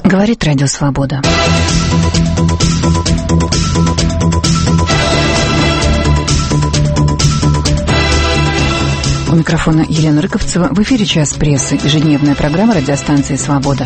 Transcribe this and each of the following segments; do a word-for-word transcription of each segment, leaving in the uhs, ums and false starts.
Говорит Радио Свобода. У микрофона Елена Рыковцева. В эфире «Час прессы», ежедневная программа радиостанции «Свобода».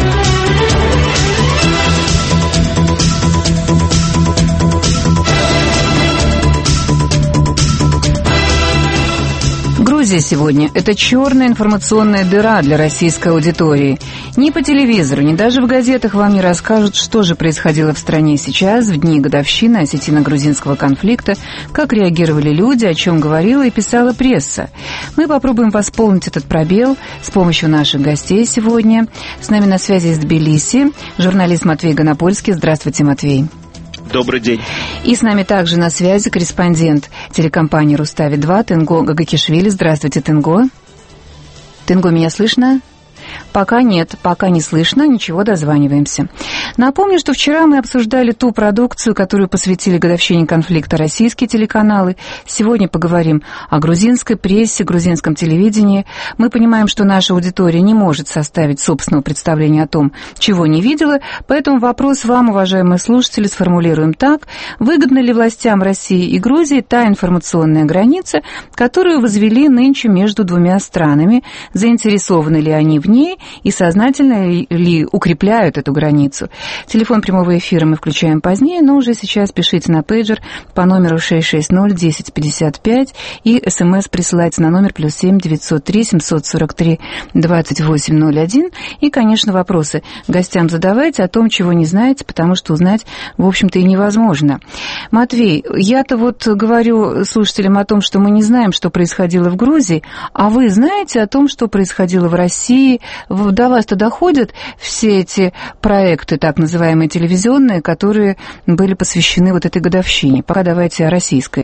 Грузия сегодня – это черная информационная дыра для российской аудитории. Ни по телевизору, ни даже в газетах вам не расскажут, что же происходило в стране сейчас, в дни годовщины осетино-грузинского конфликта, как реагировали люди, о чем говорила и писала пресса. Мы попробуем восполнить этот пробел с помощью наших гостей сегодня. С нами на связи из Тбилиси журналист Матвей Гонопольский. Здравствуйте, Матвей. Добрый день. И с нами также на связи корреспондент телекомпании «Рустави-два» Тенго Гагакишвили. Здравствуйте, Тенго. Тенго, меня слышно? Пока нет, пока не слышно, ничего, дозваниваемся. Напомню, что вчера мы обсуждали ту продукцию, которую посвятили годовщине конфликта российские телеканалы. Сегодня поговорим о грузинской прессе, грузинском телевидении. Мы понимаем, что наша аудитория не может составить собственного представления о том, чего не видела, поэтому вопрос вам, уважаемые слушатели, сформулируем так. Выгодна ли властям России и Грузии та информационная граница, которую возвели нынче между двумя странами? Заинтересованы ли они в ней и сознательно ли укрепляют эту границу? Телефон прямого эфира мы включаем позднее, но уже сейчас пишите на пейджер по номеру шесть шесть ноль десять пятьдесят пять и смс присылайте на номер плюс семь девятьсот три семьсот сорок три двадцать восемь ноль один. И, конечно, вопросы гостям задавайте о том, чего не знаете, потому что узнать, в общем-то, и невозможно. Матвей, я-то вот говорю слушателям о том, что мы не знаем, что происходило в Грузии, а вы знаете о том, что происходило в России? До вас-то доходят все эти проекты, так называемые телевизионные, которые были посвящены вот этой годовщине? Пока давайте о российской.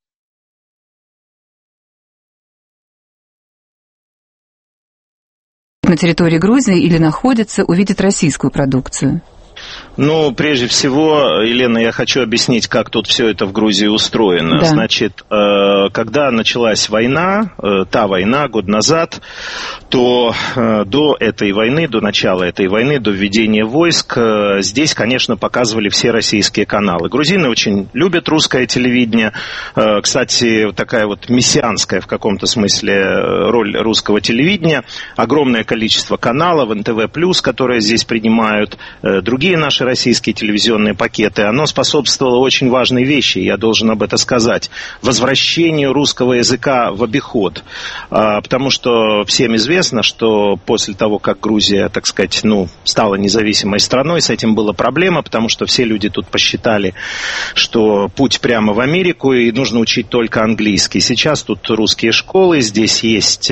На территории Грузии или находится, увидит российскую продукцию? Ну, прежде всего, Елена, я хочу объяснить, как тут все это в Грузии устроено. Да. Значит, когда началась война, та война год назад, то до этой войны, до начала этой войны, до введения войск, здесь, конечно, показывали все российские каналы. Грузины очень любят русское телевидение. Кстати, такая вот мессианская в каком-то смысле роль русского телевидения. Огромное количество каналов, эн тэ вэ плюс, которые здесь принимают, другие наши российские телевизионные пакеты, оно способствовало очень важной вещи, я должен об этом сказать, возвращению русского языка в обиход. Потому что всем известно, что после того, как Грузия, так сказать, ну, стала независимой страной, с этим была проблема, потому что все люди тут посчитали, что путь прямо в Америку, и нужно учить только английский. Сейчас тут русские школы, здесь есть,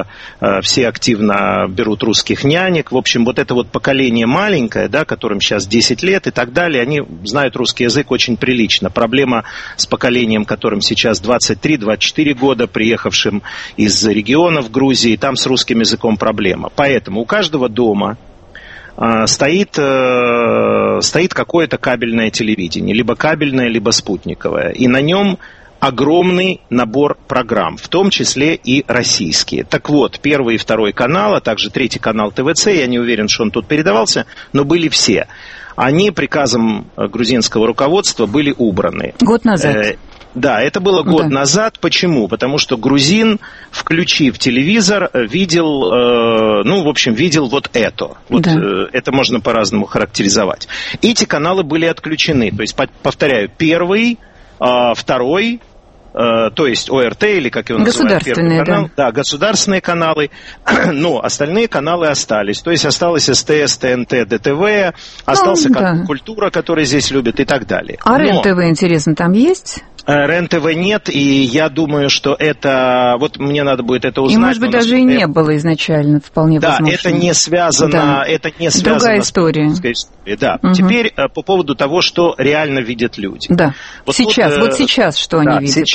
все активно берут русских нянек. В общем, вот это вот поколение маленькое, да, которым сейчас десять лет и так далее, они знают русский язык очень прилично. Проблема с поколением, которым сейчас двадцать три - двадцать четыре года, приехавшим из регионов Грузии, там с русским языком проблема. Поэтому у каждого дома э, стоит, э, стоит какое-то кабельное телевидение, либо кабельное, либо спутниковое, и на нем огромный набор программ, в том числе и российские. Так вот, первый и второй канал, а также третий канал тэ вэ цэ, я не уверен, что он тут передавался, но были все. Они приказом грузинского руководства были убраны. Год назад. Э, да, это было год да. назад. Почему? Потому что грузин, включив телевизор, видел, э, ну, в общем, видел вот это. Вот да. э, это можно по-разному характеризовать. Эти каналы были отключены. То есть, повторяю, первый, э, второй, то есть о эр тэ, или как его называют, первый канал, да. да, государственные каналы, но остальные каналы остались. То есть осталось эс тэ эс, тэ эн тэ, дэ тэ вэ, остался ну, да. Культура, который здесь любят, и так далее. А РЕН-ТВ, интересно, там есть? РЕН-ТВ нет, и я думаю, что это... Вот мне надо будет это узнать. И, может быть, даже и не было изначально, вполне да, возможно. Да, это не связано... Да. Это не связано Другая история. С историей. Да. Угу. Теперь по поводу того, что реально видят люди. Да. Вот сейчас, тут, вот сейчас что да, они видят?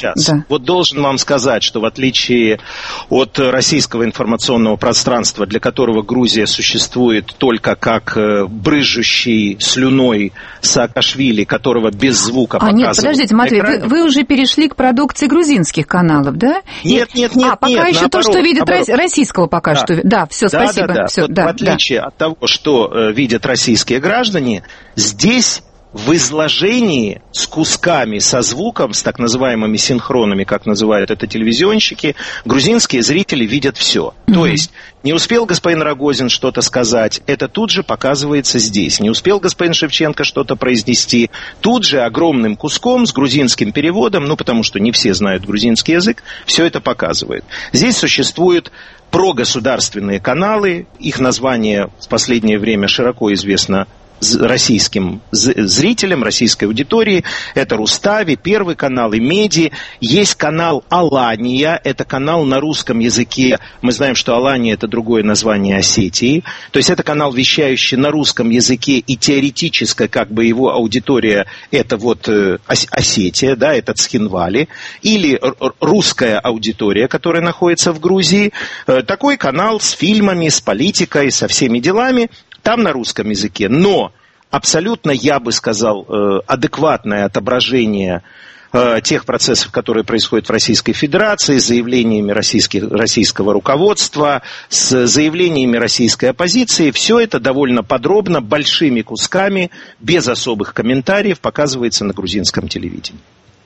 сейчас. Да. Вот должен вам сказать, что в отличие от российского информационного пространства, для которого Грузия существует только как брызжущий слюной Саакашвили, которого без звука а, показывают. А нет, подождите, Матвей, вы, вы уже перешли к продукции грузинских каналов, да? Нет, нет, нет. А, пока нет, еще наоборот, то, что видит наоборот. российского пока да. что. Да, все, да, спасибо. Да, да. Все, вот да, в отличие да. от того, что э, видят российские граждане, здесь в изложении с кусками, со звуком, с так называемыми синхронами, как называют это телевизионщики, грузинские зрители видят все. Mm-hmm. То есть не успел господин Рогозин что-то сказать, это тут же показывается здесь. Не успел господин Шевченко что-то произнести, тут же огромным куском с грузинским переводом, ну потому что не все знают грузинский язык, все это показывает. Здесь существуют прогосударственные каналы, их название в последнее время широко известно российским зрителям, российской аудитории. Это Рустави, Первый канал и Меди. Есть канал Алания, это канал на русском языке. Мы знаем, что Алания — это другое название Осетии. То есть это канал, вещающий на русском языке, и теоретически как бы его аудитория — это вот Осетия, да, это Цхинвали. Или русская аудитория, которая находится в Грузии. Такой канал с фильмами, с политикой, со всеми делами. Там на русском языке, но абсолютно, я бы сказал, адекватное отображение тех процессов, которые происходят в Российской Федерации, с заявлениями российских, российского руководства, с заявлениями российской оппозиции, все это довольно подробно, большими кусками, без особых комментариев показывается на грузинском телевидении.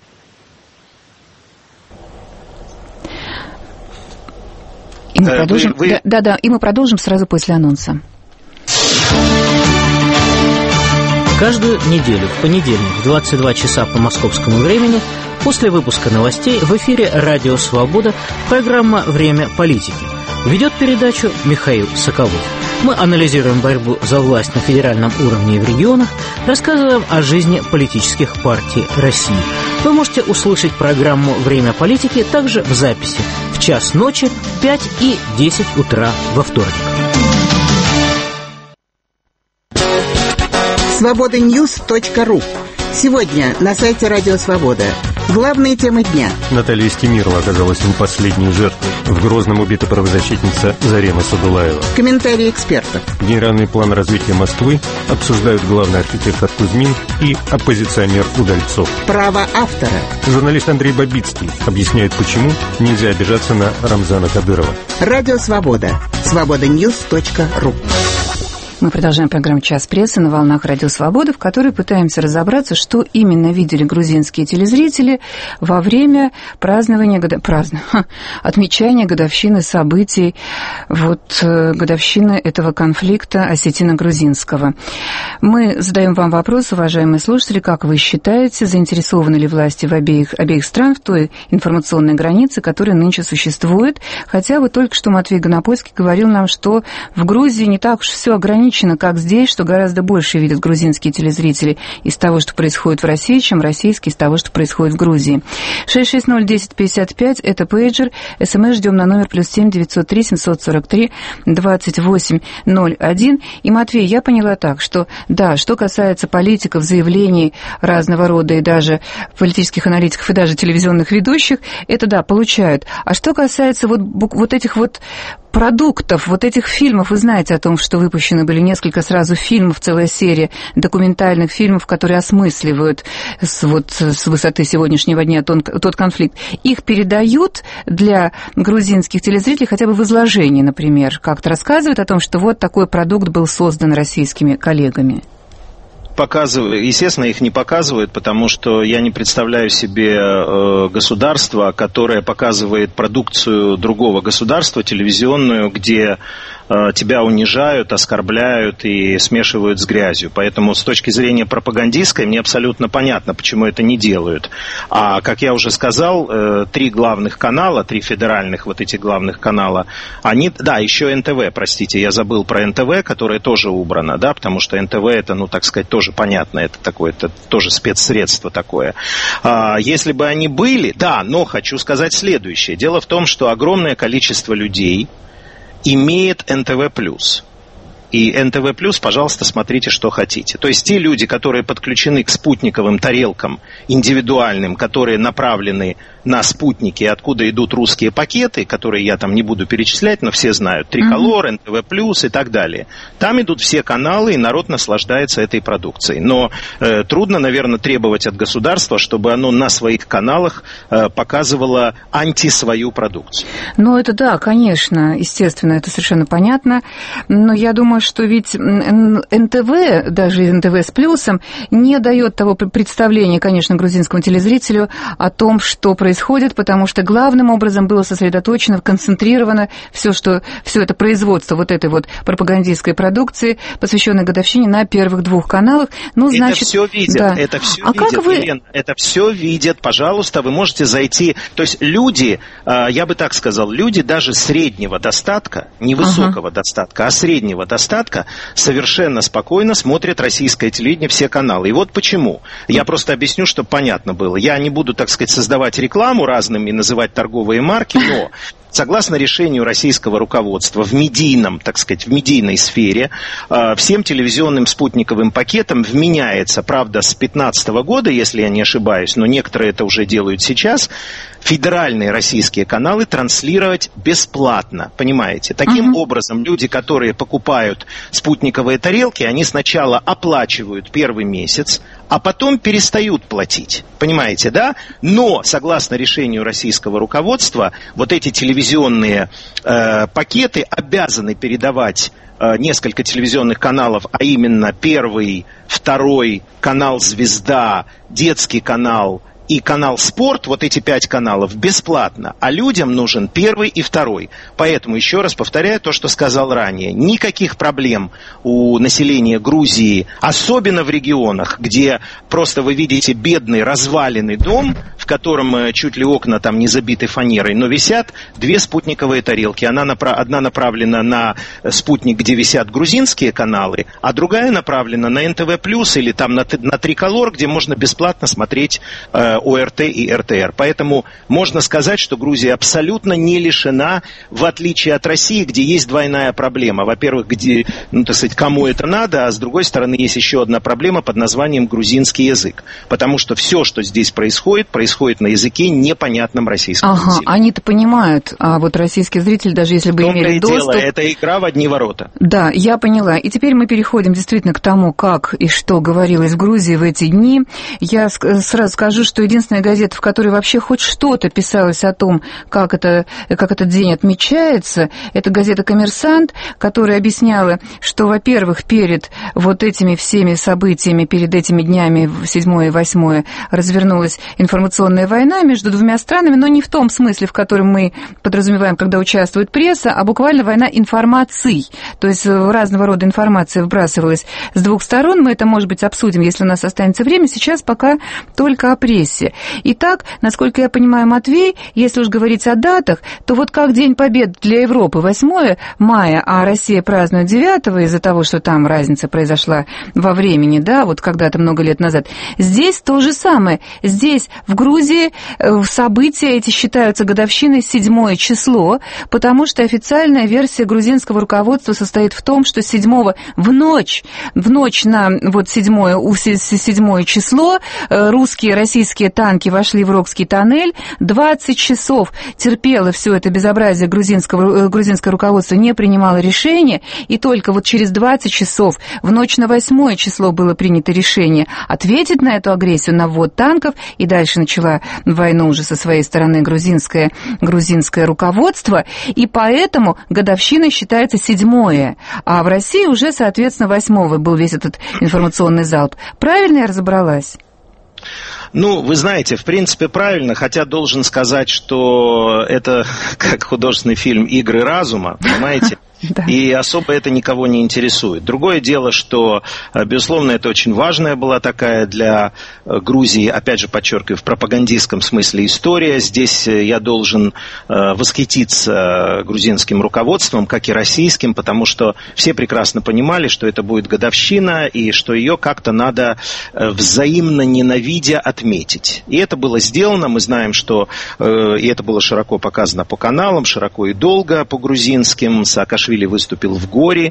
И мы продолжим, вы, вы... Да, да, да, и мы продолжим сразу после анонса. Каждую неделю в понедельник в двадцать два часа по московскому времени после выпуска новостей в эфире «Радио Свобода» программа «Время политики». Ведет передачу Михаил Соколов. Мы анализируем борьбу за власть на федеральном уровне и в регионах, рассказываем о жизни политических партий России. Вы можете услышать программу «Время политики» также в записи в час ночи, в пять и десять утра во вторник. свобода ньюс точка ру. Сегодня на сайте Радио Свобода. Главные темы дня. Наталья Истемирова оказалась не последней жертвой. В Грозном убита правозащитница Зарема Садулаева. Комментарии экспертов. Генеральный план развития Москвы обсуждают главный архитектор Кузьмин и оппозиционер Удальцов. Право автора. Журналист Андрей Бабицкий объясняет, почему нельзя обижаться на Рамзана Кадырова. Радио Свобода. свобода ньюс точка ру. Мы продолжаем программу «Час прессы» на волнах Радио Свобода, в которой пытаемся разобраться, что именно видели грузинские телезрители во время празднования, года... праздно... отмечания годовщины событий, вот, годовщины этого конфликта осетино-грузинского. Мы задаем вам вопрос, уважаемые слушатели, как вы считаете, заинтересованы ли власти в обеих, обеих стран в той информационной границе, которая нынче существует, хотя вот только что Матвей Гонопольский говорил нам, что в Грузии не так уж все ограничено, как здесь, что гораздо больше видят грузинские телезрители из того, что происходит в России, чем российские из того, что происходит в Грузии. шесть шесть ноль десять пятьдесят пять, это пейджер, смс ждем на номер плюс семь девятьсот три семьсот сорок три двадцать восемь ноль один. И, Матвей, я поняла так, что, да, что касается политиков, заявлений разного рода и даже политических аналитиков и даже телевизионных ведущих, это, да, получают. А что касается вот, вот этих вот продуктов, вот этих фильмов, вы знаете о том, что выпущены были несколько сразу фильмов, целая серия документальных фильмов, которые осмысливают с, вот, с высоты сегодняшнего дня тот, тот конфликт. Их передают для грузинских телезрителей хотя бы в изложении, например, как-то рассказывают о том, что вот такой продукт был создан российскими коллегами. Показывают, естественно, их не показывают, потому что я не представляю себе э, государство, которое показывает продукцию другого государства, телевизионную, где э, тебя унижают, оскорбляют и смешивают с грязью. Поэтому с точки зрения пропагандистской мне абсолютно понятно, почему это не делают. А, как я уже сказал, э, три главных канала, три федеральных вот этих главных канала, они, да, еще эн тэ вэ, простите, я забыл про эн тэ вэ, которое тоже убрано, да, потому что эн тэ вэ это, ну, так сказать, тоже понятно, это такое, это тоже спецсредство такое. А, если бы они были, да, но хочу сказать следующее. Дело в том, что огромное количество людей имеет эн тэ вэ плюс. И эн тэ вэ плюс, пожалуйста, смотрите, что хотите. То есть те люди, которые подключены к спутниковым тарелкам индивидуальным, которые направлены на спутнике, откуда идут русские пакеты, которые я там не буду перечислять, но все знают, Триколор, эн тэ вэ плюс и так далее. Там идут все каналы, и народ наслаждается этой продукцией. Но э, трудно, наверное, требовать от государства, чтобы оно на своих каналах э, показывало анти-свою продукцию. Ну, это да, конечно, естественно, это совершенно понятно. Но я думаю, что ведь эн тэ вэ, даже эн тэ вэ с плюсом, не дает того представления, конечно, грузинскому телезрителю о том, что происходит, потому что главным образом было сосредоточено, концентрировано все, что, все это производство вот этой вот пропагандистской продукции, посвященной годовщине, на первых двух каналах. Ну, значит, это все видят, да. это все а видят, как вы... Елена, это все видят, пожалуйста, вы можете зайти. То есть люди, я бы так сказал, люди даже среднего достатка, не высокого ага. достатка, а среднего достатка, совершенно спокойно смотрят российское телевидение, все каналы. И вот почему. Я просто объясню, чтобы понятно было. Я не буду, так сказать, создавать рекламу разным и называть торговые марки, но согласно решению российского руководства в медийном, так сказать, в медийной сфере, всем телевизионным спутниковым пакетам вменяется, правда, с две тысячи пятнадцатого года, если я не ошибаюсь, но некоторые это уже делают сейчас, федеральные российские каналы транслировать бесплатно, понимаете? Таким uh-huh. образом, люди, которые покупают спутниковые тарелки, они сначала оплачивают первый месяц, а потом перестают платить, понимаете, да? Но, согласно решению российского руководства, вот эти телевизионные э, пакеты обязаны передавать э, несколько телевизионных каналов, а именно первый, второй, канал «Звезда», детский канал и канал «Спорт», вот эти пять каналов, бесплатно, а людям нужен первый и второй. Поэтому, еще раз повторяю то, что сказал ранее, никаких проблем у населения Грузии, особенно в регионах, где просто вы видите бедный разваленный дом, в котором чуть ли окна там не забиты фанерой, но висят две спутниковые тарелки. Она напра- одна направлена на спутник, где висят грузинские каналы, а другая направлена на эн тэ вэ плюс или там на, на Триколор, где можно бесплатно смотреть э, о эр тэ и эр тэ эр. Поэтому можно сказать, что Грузия абсолютно не лишена, в отличие от России, где есть двойная проблема. Во-первых, где, ну, так сказать, кому это надо, а с другой стороны есть еще одна проблема под названием грузинский язык. Потому что все, что здесь происходит, происходит на языке, непонятном российском ага, языке. Они-то понимают, а вот российский зритель, даже если бы имели доступ... Дело, это игра в одни ворота. Да, я поняла. И теперь мы переходим действительно к тому, как и что говорилось в Грузии в эти дни. Я сразу скажу, что единственная газета, в которой вообще хоть что-то писалось о том, как, это, как этот день отмечается, это газета «Коммерсант», которая объясняла, что, во-первых, перед вот этими всеми событиями, перед этими днями седьмое и восьмое развернулась информационная война между двумя странами, но не в том смысле, в котором мы подразумеваем, когда участвует пресса, а буквально война информаций. То есть разного рода информация вбрасывалась с двух сторон. Мы это, может быть, обсудим, если у нас останется время. Сейчас пока только о прессе. Итак, насколько я понимаю, Матвей, если уж говорить о датах, то вот как День Победы для Европы восьмое мая, а Россия празднует девятого из-за того, что там разница произошла во времени, да, вот когда-то много лет назад. Здесь то же самое. Здесь, в Грузии, события эти считаются годовщиной седьмое число, потому что официальная версия грузинского руководства состоит в том, что седьмого в ночь, в ночь на вот седьмое, седьмое число русские, российские танки вошли в Рокский тоннель, двадцать часов терпело все это безобразие грузинского, грузинское руководство, не принимало решения, и только вот через двадцать часов в ночь на восьмое число было принято решение ответить на эту агрессию, на ввод танков, и дальше начала войну уже со своей стороны грузинское, грузинское руководство, и поэтому годовщиной считается седьмое, а в России уже, соответственно, восьмого был весь этот информационный залп. Правильно я разобралась? Ну, вы знаете, в принципе, правильно, хотя должен сказать, что это как художественный фильм «Игры разума», понимаете? Да. И особо это никого не интересует. Другое дело, что, безусловно, это очень важная была такая для Грузии, опять же, подчеркиваю, в пропагандистском смысле история. Здесь я должен восхититься грузинским руководством, как и российским, потому что все прекрасно понимали, что это будет годовщина, и что ее как-то надо взаимно ненавидя отметить. И это было сделано. Мы знаем, что и это было широко показано по каналам, широко и долго по грузинским. Саакашвили Саакашвили выступил в Гори,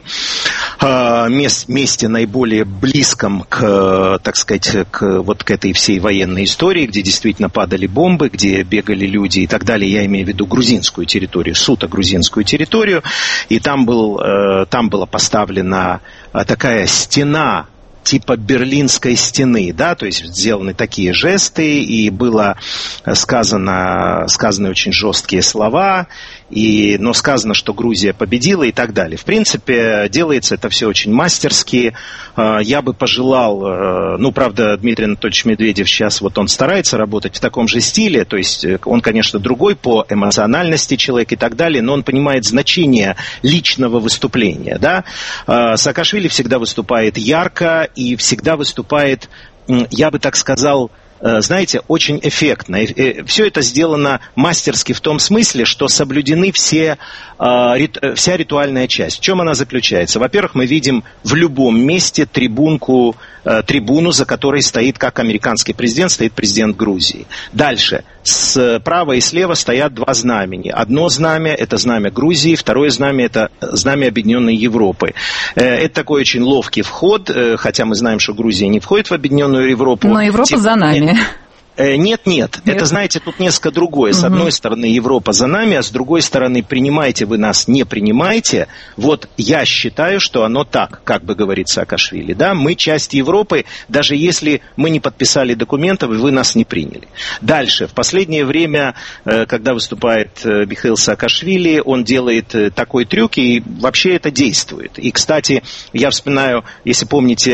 месте наиболее близком к, так сказать, к вот к этой всей военной истории, где действительно падали бомбы, где бегали люди и так далее. Я имею в виду грузинскую территорию, суто грузинскую территорию. И там, был, там была поставлена такая стена, типа Берлинской стены, да, то есть сделаны такие жесты, и было сказано, сказаны очень жесткие слова, и, но сказано, что Грузия победила и так далее. В принципе, делается это все очень мастерски. Я бы пожелал, ну, правда, Дмитрий Анатольевич Медведев сейчас, вот он старается работать в таком же стиле, то есть он, конечно, другой по эмоциональности человек и так далее, но он понимает значение личного выступления, да. Саакашвили всегда выступает ярко и всегда выступает, я бы так сказал, знаете, очень эффектно. Все это сделано мастерски в том смысле, что соблюдены все, вся ритуальная часть. В чем она заключается? Во-первых, мы видим в любом месте трибунку, трибуну, за которой стоит, как американский президент, стоит президент Грузии. Дальше. Справа и слева стоят два знамени. Одно знамя – это знамя Грузии, второе знамя – это знамя Объединенной Европы. Это такой очень ловкий вход, хотя мы знаем, что Грузия не входит в Объединенную Европу. Но Европа Тем... за нами. Нет, нет, нет, это, знаете, тут несколько другое. С одной стороны, Европа за нами, а с другой стороны, принимаете вы нас, не принимаете. Вот я считаю, что оно так, как бы говорит Саакашвили. Да? Мы часть Европы, даже если мы не подписали документов, и вы нас не приняли. Дальше, в последнее время, когда выступает Михаил Саакашвили, он делает такой трюк, и вообще это действует. И, кстати, я вспоминаю, если помните,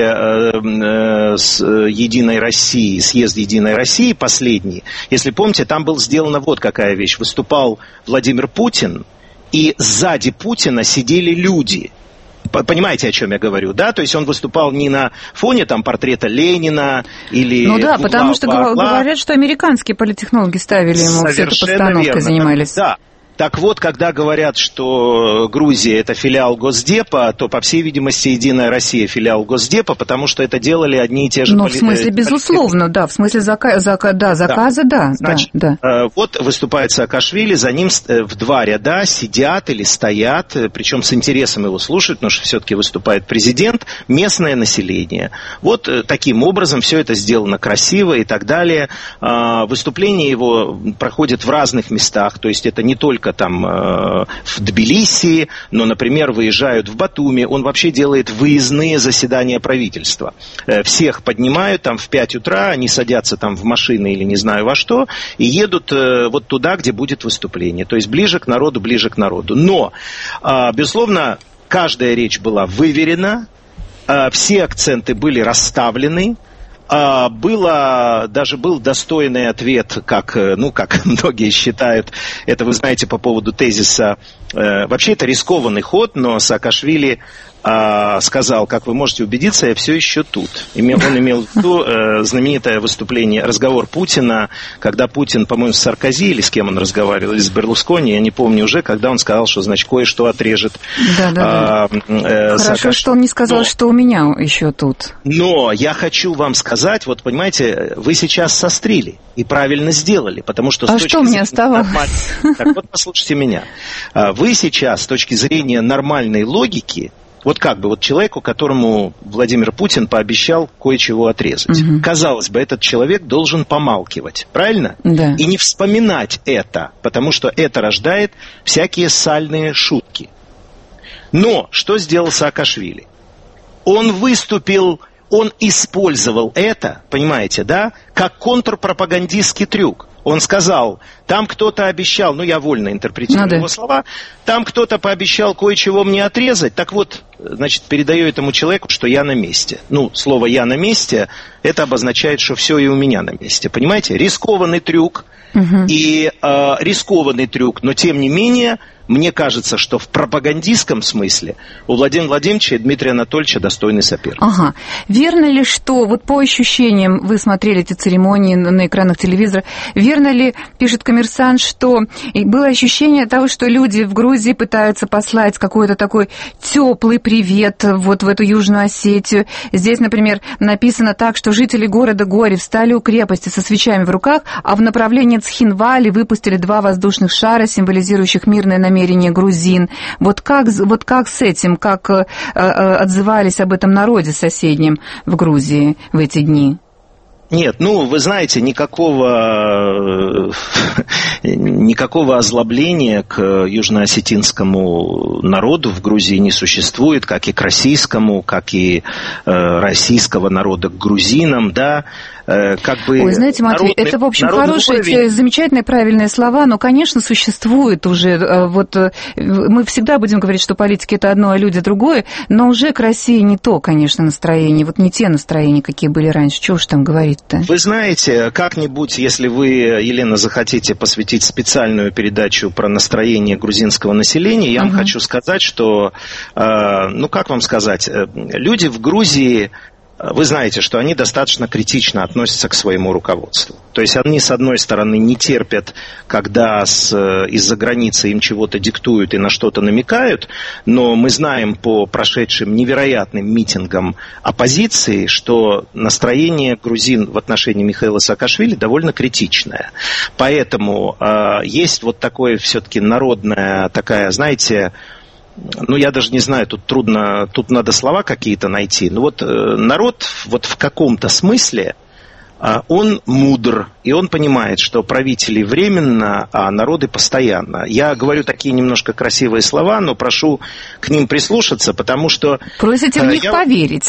с Единой России, съезд Единой России, последний. Если помните, там была сделана вот какая вещь. Выступал Владимир Путин, и сзади Путина сидели люди. Понимаете, о чем я говорю, да? То есть он выступал не на фоне там портрета Ленина или... Ну да, потому что говорят, что американские политтехнологи ставили ему всю эту постановку, занимались. Да. Так вот, когда говорят, что Грузия – это филиал Госдепа, то, по всей видимости, Единая Россия – филиал Госдепа, потому что это делали одни и те же... Ну, поли... в смысле, безусловно, да, в смысле зака... зака... да, заказа, да. да, Значит, да, да. Вот выступает Саакашвили, за ним в два ряда сидят или стоят, причем с интересом его слушают, потому что все-таки выступает президент, местное население. Вот таким образом все это сделано красиво и так далее. Выступление его проходит в разных местах, то есть это не только там э, в Тбилиси, но, например, выезжают в Батуми, он вообще делает выездные заседания правительства. Э, всех поднимают там в пять утра, они садятся там в машины или не знаю во что, и едут э, вот туда, где будет выступление. То есть ближе к народу, ближе к народу. Но, э, безусловно, каждая речь была выверена, э, все акценты были расставлены. Было, даже был достойный ответ, как, ну, как многие считают, это вы знаете по поводу тезиса, э, вообще это рискованный ход, но Саакашвили э, сказал, как вы можете убедиться, я все еще тут. Он имел в виду э, знаменитое выступление, разговор Путина, когда Путин, по-моему, с Саркози или с кем он разговаривал, или с Берлускони, я не помню уже, когда он сказал, что, значит, кое-что отрежет. Да, да, да. Э, э, Хорошо, Саакаш... что он не сказал, но, что у меня еще тут. Но я хочу вам сказать, вот понимаете, вы сейчас сострили и правильно сделали, потому что... А что мне оставалось? Так вот, послушайте меня. Вы сейчас, с точки зрения нормальной логики, вот как бы вот человеку, которому Владимир Путин пообещал кое-чего отрезать. Угу. Казалось бы, этот человек должен помалкивать, правильно? Да. И не вспоминать это, потому что это рождает всякие сальные шутки. Но что сделал Саакашвили? Он выступил, он использовал это, понимаете, да, как контрпропагандистский трюк. Он сказал, там кто-то обещал, ну я вольно интерпретирую ну, его да. слова, там кто-то пообещал кое-чего мне отрезать, так вот, значит, передаю этому человеку, что я на месте. Ну, слово «я на месте» это обозначает, что все и у меня на месте, понимаете? Рискованный трюк, угу. и э, рискованный трюк, но тем не менее, мне кажется, что в пропагандистском смысле у Владимира Владимировича и Дмитрия Анатольевича достойный соперник. Ага. Верно ли, что, вот по ощущениям, вы смотрели эти церемонии на экранах телевизора, верно ли, пишет «Коммерсант», что было ощущение того, что люди в Грузии пытаются послать какой-то такой теплый привет вот в эту Южную Осетию. Здесь, например, написано так, что жители города Гори встали у крепости со свечами в руках, а в направлении Цхинвали выпустили два воздушных шара, символизирующих мирное намерение намерения грузин. Вот как, вот как с этим, как э, отзывались об этом народе соседнем в Грузии в эти дни? Нет, ну, вы знаете, никакого, никакого озлобления к южноосетинскому народу в Грузии не существует, как и к российскому, как и э, российского народа к грузинам, да. Как бы Ой, знаете, Матвей, народный, это, в общем, хорошие, уровень. Замечательные, правильные слова, но, конечно, существует уже, вот мы всегда будем говорить, что политики это одно, а люди другое, но уже к России не то, конечно, настроение, вот не те настроения, какие были раньше, чего уж там говорить-то. Вы знаете, как-нибудь, если вы, Елена, захотите посвятить специальную передачу про настроение грузинского населения, я uh-huh. вам хочу сказать, что, ну, как вам сказать, люди в Грузии... Вы знаете, что они достаточно критично относятся к своему руководству. То есть они, с одной стороны, не терпят, когда с, из-за границы им чего-то диктуют и на что-то намекают, но мы знаем по прошедшим невероятным митингам оппозиции, что настроение грузин в отношении Михаила Саакашвили довольно критичное. Поэтому э, есть вот такое все-таки народная такая, знаете... Ну, я даже не знаю, тут трудно, тут надо слова какие-то найти. Но вот э, народ вот в каком-то смысле, э, он мудр, и он понимает, что правители временно, а народы постоянно. Я говорю такие немножко красивые слова, но прошу к ним прислушаться, потому что... Просите в них я... поверить.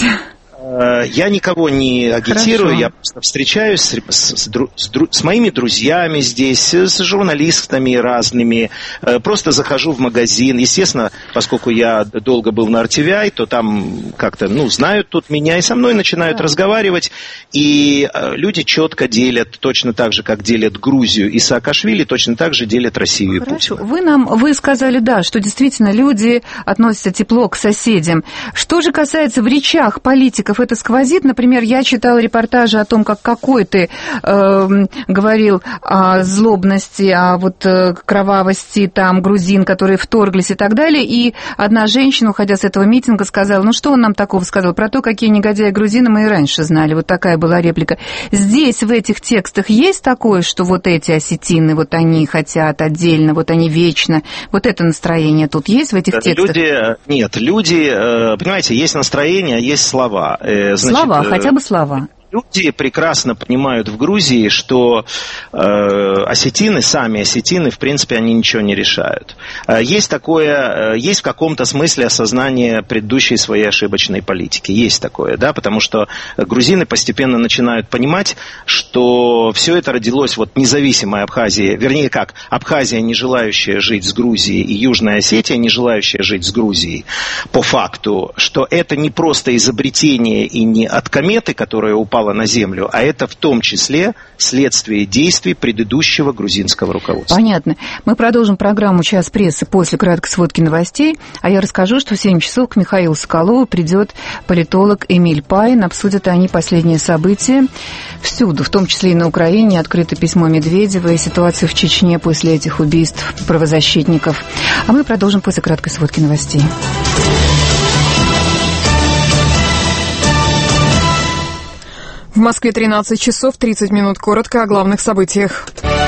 Я никого не агитирую, Хорошо. Я просто встречаюсь с, с, с, с моими друзьями здесь, с журналистами разными, просто захожу в магазин. Естественно, поскольку я долго был на эр ти ви ай, то там как-то, ну, знают тут меня и со мной начинают да. разговаривать. И люди четко делят, точно так же, как делят Грузию и Саакашвили, точно так же делят Россию Хорошо. и Путина. Вы нам, вы сказали, да, что действительно люди относятся тепло к соседям. Что же касается в речах политиков, это сквозит. Например, я читала репортажи о том, как какой-то э, говорил о злобности, о вот э, кровавости там грузин, которые вторглись и так далее. И одна женщина, уходя с этого митинга, сказала, ну что он нам такого сказал? Про то, какие негодяи грузины, мы и раньше знали. Вот такая была реплика. Здесь, в этих текстах, есть такое, что вот эти осетины, вот они хотят отдельно, вот они вечно. Вот это настроение тут есть в этих текстах? Люди, нет, люди, понимаете, есть настроение, есть слова. Значит, слова, хотя бы слова. Люди прекрасно понимают в Грузии, что э, осетины, сами осетины, в принципе, они ничего не решают. Э, есть такое, э, есть в каком-то смысле осознание предыдущей своей ошибочной политики. Есть такое, да, потому что грузины постепенно начинают понимать, что все это родилось вот независимой Абхазии, вернее как, Абхазия, не желающая жить с Грузией, и Южная Осетия, не желающая жить с Грузией, по факту, что это не просто изобретение и не от кометы, которая упала на землю, а это в том числе следствие действий предыдущего грузинского руководства. Понятно. Мы продолжим программу «Час прессы» после краткой сводки новостей, а я расскажу, что в семь часов к Михаилу Соколову придет политолог Эмиль Пайн. Обсудят они последние события всюду, в том числе и на Украине. Открыто письмо Медведева и ситуацию в Чечне после этих убийств правозащитников. А мы продолжим после краткой сводки новостей. В Москве тринадцать часов тридцать минут. Коротко о главных событиях.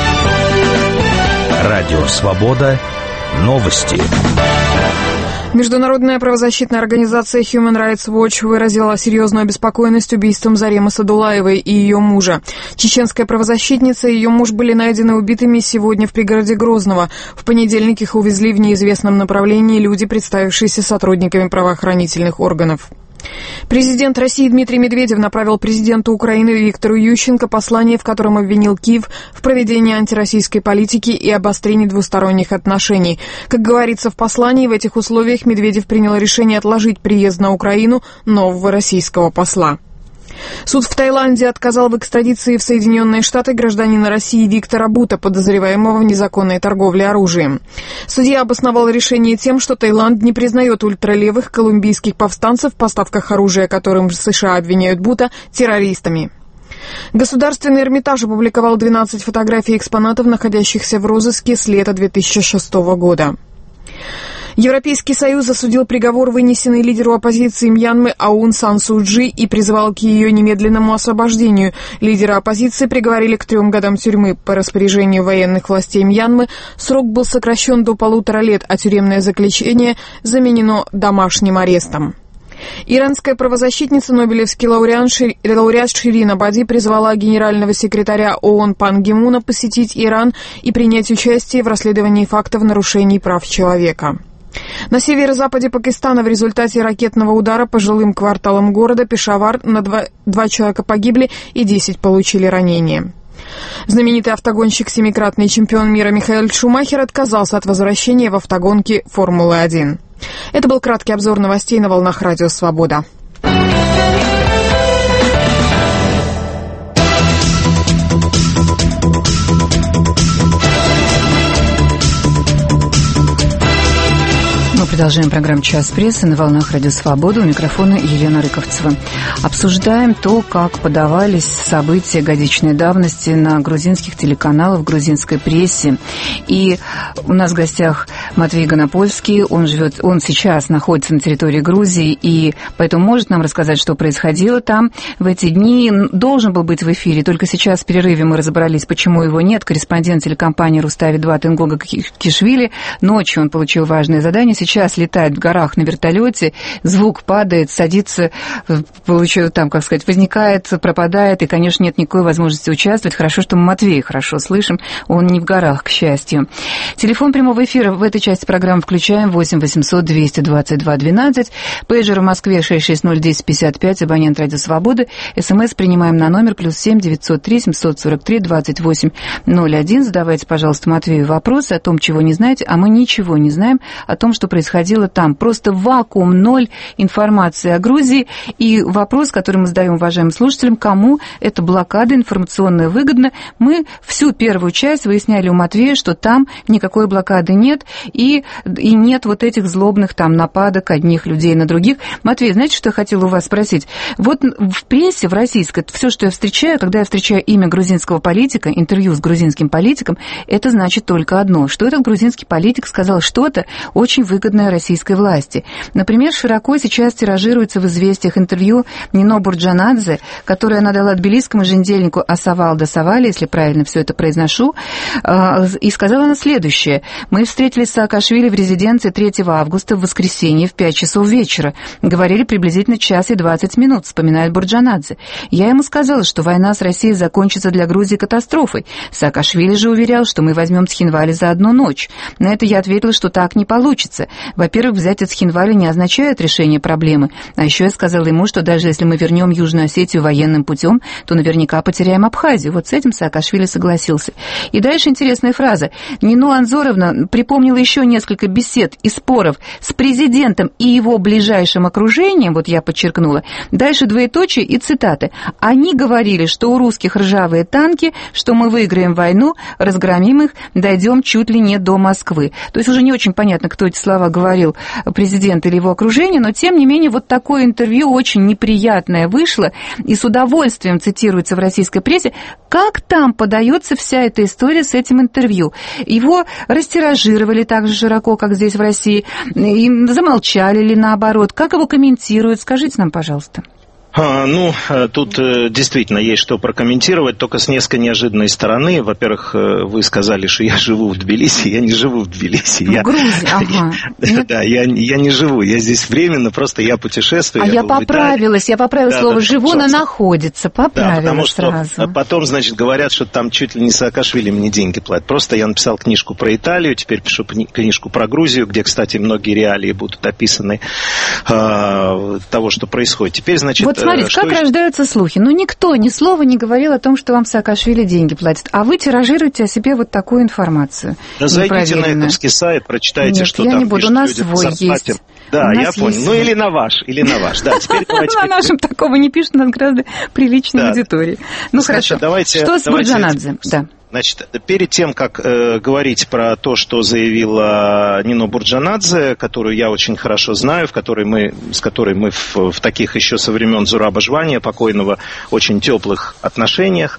Радио «Свобода». Новости. Международная правозащитная организация Human Rights Watch выразила серьезную обеспокоенность убийством Заремы Садулаевой и ее мужа. Чеченская правозащитница и ее муж были найдены убитыми сегодня в пригороде Грозного. В понедельник их увезли в неизвестном направлении люди, представившиеся сотрудниками правоохранительных органов. Президент России Дмитрий Медведев направил президенту Украины Виктору Ющенко послание, в котором обвинил Киев в проведении антироссийской политики и обострении двусторонних отношений. Как говорится в послании, в этих условиях Медведев принял решение отложить приезд на Украину нового российского посла. Суд в Таиланде отказал в экстрадиции в Соединенные Штаты гражданина России Виктора Бута, подозреваемого в незаконной торговле оружием. Судья обосновал решение тем, что Таиланд не признает ультралевых колумбийских повстанцев в поставках оружия, которым США обвиняют Бута, террористами. Государственный Эрмитаж опубликовал двенадцать фотографий экспонатов, находящихся в розыске с лета две тысячи шестого года. Европейский Союз осудил приговор, вынесенный лидеру оппозиции Мьянмы Аун Сан Су Чжи, и призвал к ее немедленному освобождению. Лидера оппозиции приговорили к трем годам тюрьмы. По распоряжению военных властей Мьянмы срок был сокращен до полутора лет, а тюремное заключение заменено домашним арестом. Иранская правозащитница, нобелевский лауреат, Шир... лауреат Ширин Абади призвала генерального секретаря ООН Пан Ги Муна посетить Иран и принять участие в расследовании фактов нарушений прав человека. На северо-западе Пакистана в результате ракетного удара по жилым кварталам города Пешавар на два, два человека погибли и десять получили ранения. Знаменитый автогонщик, семикратный чемпион мира Михаэль Шумахер отказался от возвращения в автогонки Формулы один. Это был краткий обзор новостей на волнах Радио Свобода. Мы продолжаем программу «Час прессы» на волнах Радио Свобода. У микрофона Елена Рыковцева. Обсуждаем то, как подавались события годичной давности на грузинских телеканалах, в грузинской прессе. И у нас в гостях Матвей Гонопольский. Он живет, он сейчас находится на территории Грузии, и поэтому может нам рассказать, что происходило там в эти дни. Должен был быть в эфире, только сейчас в перерыве мы разобрались, почему его нет. Корреспондент телекомпании «Рустави два» Тенго Гагакишвили. Ночью он получил важное задание. Сейчас летает в горах на вертолете, звук падает, садится, получает, там, как сказать, возникает, пропадает, и, конечно, нет никакой возможности участвовать. Хорошо, что мы Матвея хорошо слышим, он не в горах, к счастью. Телефон прямого эфира в этой части программы включаем восемь восемьсот двести двадцать два двенадцать, пейджер в Москве шесть шесть ноль десять пятьдесят пять, абонент Радио Свободы, СМС принимаем на номер плюс семь девятьсот три семьсот сорок три двадцать восемь ноль один. Задавайте, пожалуйста, Матвею вопросы о том, чего не знаете, а мы ничего не знаем о том, что происходило там. Просто вакуум, ноль информации о Грузии. И вопрос, который мы задаем уважаемым слушателям, кому эта блокада информационная выгодна. Мы всю первую часть выясняли у Матвея, что там никакой блокады нет, и, и нет вот этих злобных там нападок одних людей на других. Матвей, знаете, что я хотела у вас спросить? Вот в прессе, в российской, все, что я встречаю, когда я встречаю имя грузинского политика, интервью с грузинским политиком, это значит только одно, что этот грузинский политик сказал что-то очень выгодное российской власти. Например, широко сейчас тиражируется в «Известиях» интервью Нино Бурджанадзе, которое она дала тбилисскому еженедельнику «Асавалда Савали», если правильно все это произношу, и сказала она следующее. «Мы встретились с Саакашвили в резиденции третьего августа в воскресенье в пять часов вечера. Говорили приблизительно час и двадцать минут», вспоминает Бурджанадзе. «Я ему сказала, что война с Россией закончится для Грузии катастрофой. Саакашвили же уверял, что мы возьмем Цхинвали за одну ночь. На это я ответила, что так не получится. Во-первых, взять от Цхинвали не означает решение проблемы. А еще я сказала ему, что даже если мы вернем Южную Осетию военным путем, то наверняка потеряем Абхазию». Вот с этим Саакашвили согласился. И дальше интересная фраза. Нино Анзоровна припомнила еще несколько бесед и споров с президентом и его ближайшим окружением, вот я подчеркнула. Дальше двоеточие и цитаты. «Они говорили, что у русских ржавые танки, что мы выиграем войну, разгромим их, дойдем чуть ли не до Москвы». То есть уже не очень понятно, кто эти слова говорил, президент или его окружение, но тем не менее вот такое интервью очень неприятное вышло и с удовольствием цитируется в российской прессе. Как там подается вся эта история с этим интервью? Его растиражировали так же широко, как здесь в России, и замолчали ли наоборот? Как его комментируют? Скажите нам, пожалуйста. А, ну, тут действительно есть что прокомментировать, только с несколько неожиданной стороны. Во-первых, вы сказали, что я живу в Тбилиси. Я не живу в Тбилиси. В я... Грузии, ага. Да, я, я не живу, я здесь временно, просто я путешествую. А я, я поправилась, я поправила да, слово да, «живу», но находится, поправила да, потому сразу. Что потом, значит, говорят, что там чуть ли не Саакашвили мне деньги платят. Просто я написал книжку про Италию, теперь пишу книжку про Грузию, где, кстати, многие реалии будут описаны э, того, что происходит. Теперь, значит... Вот смотрите, что как еще? Рождаются слухи. Ну, никто ни слова не говорил о том, что вам Саакашвили деньги платят. А вы тиражируете о себе вот такую информацию. Да зайдите на этовский сайт, прочитайте, Нет, что я там не буду. пишут У нас люди свой есть. Да, я понял. Ну, или на ваш, или на ваш. Да, теперь давайте... На нашем такого не пишут, у нас гораздо приличная аудитория. Ну, хорошо. Что с Бурджанадзе? Да. Значит, перед тем, как э, говорить про то, что заявила Нино Бурджанадзе, которую я очень хорошо знаю, в которой мы, с которой мы в, в таких еще со времен Зураба Жвания, покойного, очень теплых отношениях,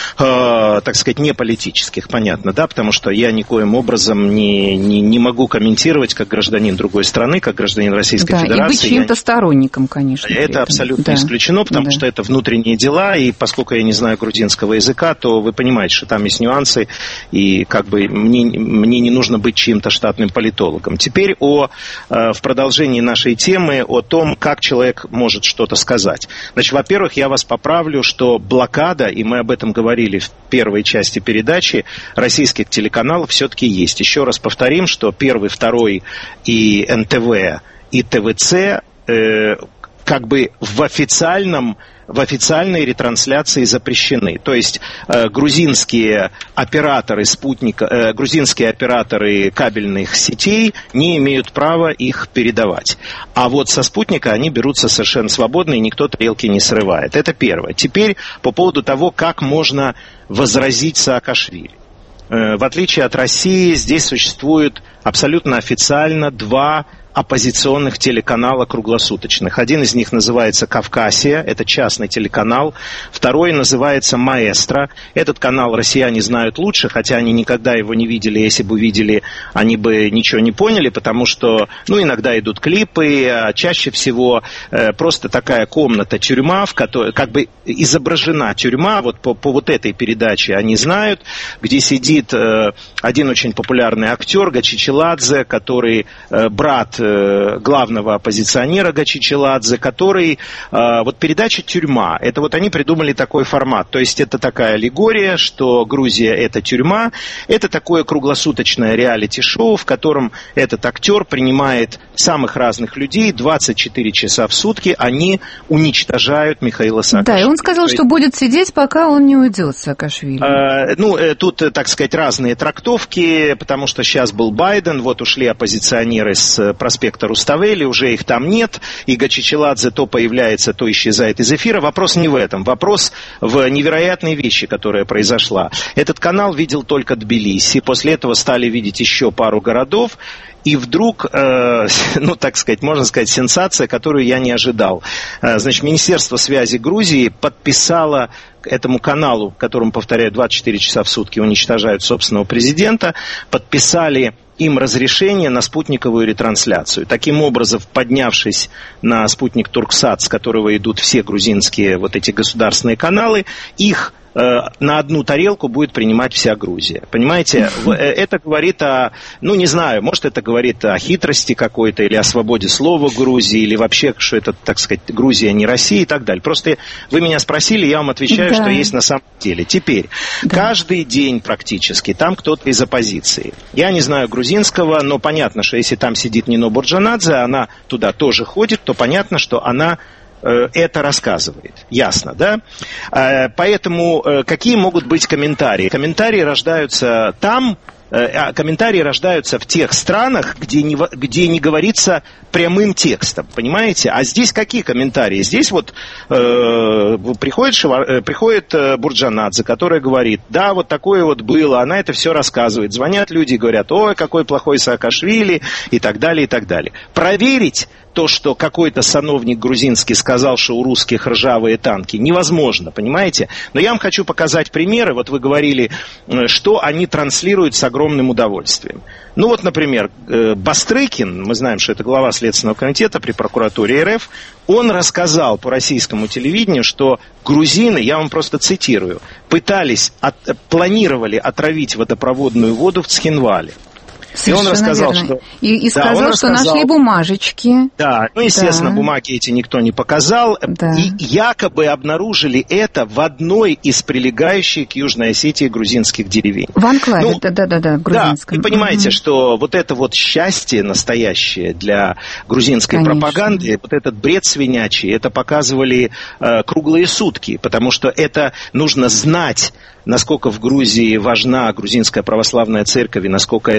э, так сказать, не политических, понятно, да, потому что я никоим образом не, не, не могу комментировать как гражданин другой страны, как гражданин Российской да, Федерации. И быть чьим-то я... сторонником, конечно. Это абсолютно да. исключено, потому да. что это внутренние дела, и поскольку я не знаю грузинского языка, то вы понимаете, что там есть нюансы, и как бы мне, мне не нужно быть чьим-то штатным политологом. Теперь о, в продолжении нашей темы о том, как человек может что-то сказать. Значит, во-первых, я вас поправлю, что блокада, и мы об этом говорили в первой части передачи, российских телеканалов все-таки есть. Еще раз повторим, что Первый, Второй и эн тэ вэ, и тэ вэ цэ э, как бы в официальном в официальной ретрансляции запрещены. То есть э, грузинские операторы спутника, э, грузинские операторы кабельных сетей не имеют права их передавать. А вот со спутника они берутся совершенно свободно, и никто тарелки не срывает. Это первое. Теперь по поводу того, как можно возразить Саакашвили. Э, в отличие от России, здесь существует абсолютно официально два оппозиционных телеканала круглосуточных. Один из них называется «Кавказия», это частный телеканал. Второй называется «Маэстро». Этот канал россияне знают лучше, хотя они никогда его не видели. Если бы увидели, они бы ничего не поняли, потому что, ну, иногда идут клипы, а чаще всего э, просто такая комната-тюрьма, в которой как бы изображена тюрьма, вот по, по вот этой передаче они знают, где сидит э, один очень популярный актер Гачичеладзе, который э, брат главного оппозиционера Гачичеладзе, который... Вот передача «Тюрьма», это вот они придумали такой формат. То есть это такая аллегория, что Грузия – это тюрьма. Это такое круглосуточное реалити-шоу, в котором этот актер принимает самых разных людей двадцать четыре часа в сутки. Они уничтожают Михаила Саакашвили. Да, и он сказал, что будет сидеть, пока он не уйдет, Саакашвили. А, ну, тут, так сказать, разные трактовки, потому что сейчас был Байден, вот ушли оппозиционеры с проспекта Руставели, уже их там нет, и Гачичеладзе то появляется, то исчезает из эфира. Вопрос не в этом, вопрос в невероятной вещи, которая произошла. Этот канал видел только Тбилиси, после этого стали видеть еще пару городов, и вдруг, э, ну, так сказать, можно сказать, сенсация, которую я не ожидал. Э, значит, Министерство связи Грузии подписало этому каналу, которому, повторяю, двадцать четыре часа в сутки уничтожают собственного президента, подписали им разрешение на спутниковую ретрансляцию. Таким образом, поднявшись на спутник Турксат, с которого идут все грузинские вот эти государственные каналы, их на одну тарелку будет принимать вся Грузия. Понимаете, это говорит о, ну не знаю, может это говорит о хитрости какой-то, или о свободе слова Грузии, или вообще, что это, так сказать, Грузия не Россия и так далее. Просто вы меня спросили, я вам отвечаю, да. что есть на самом деле. Теперь, да. каждый день практически там кто-то из оппозиции. Я не знаю грузинского, но понятно, что если там сидит Нино Бурджанадзе, она туда тоже ходит, то понятно, что она это рассказывает. Ясно, да? Поэтому какие могут быть комментарии? Комментарии рождаются там, комментарии рождаются в тех странах, где не, где не говорится прямым текстом, понимаете? А здесь какие комментарии? Здесь вот э, приходит, Шевар, приходит Бурджанадзе, которая говорит, да, вот такое вот было, она это все рассказывает. Звонят люди и говорят, ой, какой плохой Саакашвили, и так далее, и так далее. Проверить то, что какой-то сановник грузинский сказал, что у русских ржавые танки, невозможно, понимаете? Но я вам хочу показать примеры. Вот вы говорили, что они транслируют с огромным удовольствием. Ну вот, например, Бастрыкин, мы знаем, что это глава Следственного комитета при прокуратуре эр эф, он рассказал по российскому телевидению, что грузины, я вам просто цитирую, пытались, от, планировали отравить водопроводную воду в Цхинвале. Совершенно и он рассказал, верно. что... И, и сказал, да, что рассказал... нашли бумажечки. Да, ну, естественно, да. бумаги эти никто не показал. Да. И якобы обнаружили это в одной из прилегающих к Южной Осетии грузинских деревень. В анклаве, ну, да-да-да, грузинском. Да, вы понимаете, угу. что вот это вот счастье настоящее для грузинской Конечно. пропаганды, вот этот бред свинячий, это показывали э, круглые сутки, потому что это нужно знать, насколько в Грузии важна грузинская православная церковь, и насколько этот народ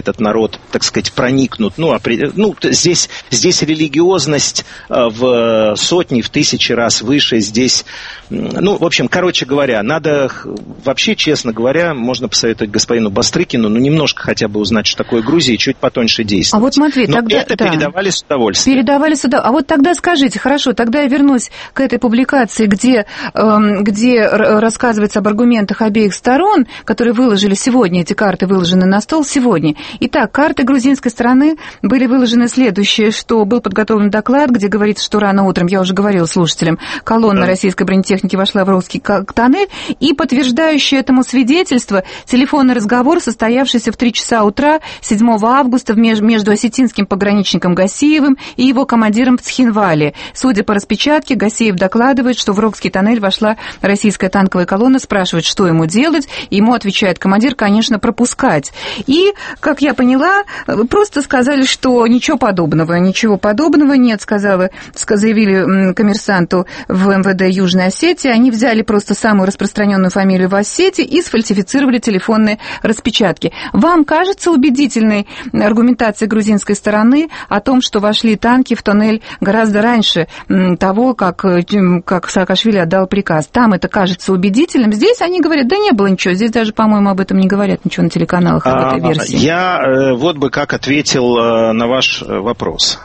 народ, так сказать, проникнут. Ну, ну здесь, здесь религиозность в сотни, в тысячи раз выше. Здесь, ну, в общем, короче говоря, надо вообще, честно говоря, можно посоветовать господину Бастрыкину, ну, немножко хотя бы узнать, что такое Грузия, и чуть потоньше действовать. А вот смотри, Но тогда... это да. передавали с удовольствием. Передавали с удовольствием. А вот тогда скажите, хорошо, тогда я вернусь к этой публикации, где, э, где рассказывается об аргументах обеих сторон, которые выложили сегодня, эти карты выложены на стол сегодня. Итак, карты грузинской стороны были выложены следующее, что был подготовлен доклад, где говорится, что рано утром, я уже говорила слушателям, колонна да. российской бронетехники вошла в Русский тоннель, и подтверждающее этому свидетельство телефонный разговор, состоявшийся в три часа утра седьмого августа между осетинским пограничником Гасиевым и его командиром в Цхинвале. Судя по распечатке, Гасиев докладывает, что в Рогский тоннель вошла российская танковая колонна, спрашивает, что ему делать, и ему отвечает командир, конечно, пропускать. И, как я поняла, просто сказали, что ничего подобного, ничего подобного нет, сказала, заявили коммерсанту в эм вэ дэ Южной Осетии. Они взяли просто самую распространенную фамилию в Осетии и сфальсифицировали телефонные распечатки. Вам кажется убедительной аргументация грузинской стороны о том, что вошли танки в тоннель гораздо раньше того, как, как Саакашвили отдал приказ? Там это кажется убедительным. Здесь они говорят, да не было ничего. Здесь даже, по-моему, об этом не говорят ничего на телеканалах, об этой версии. Я вот бы как ответил на ваш вопрос.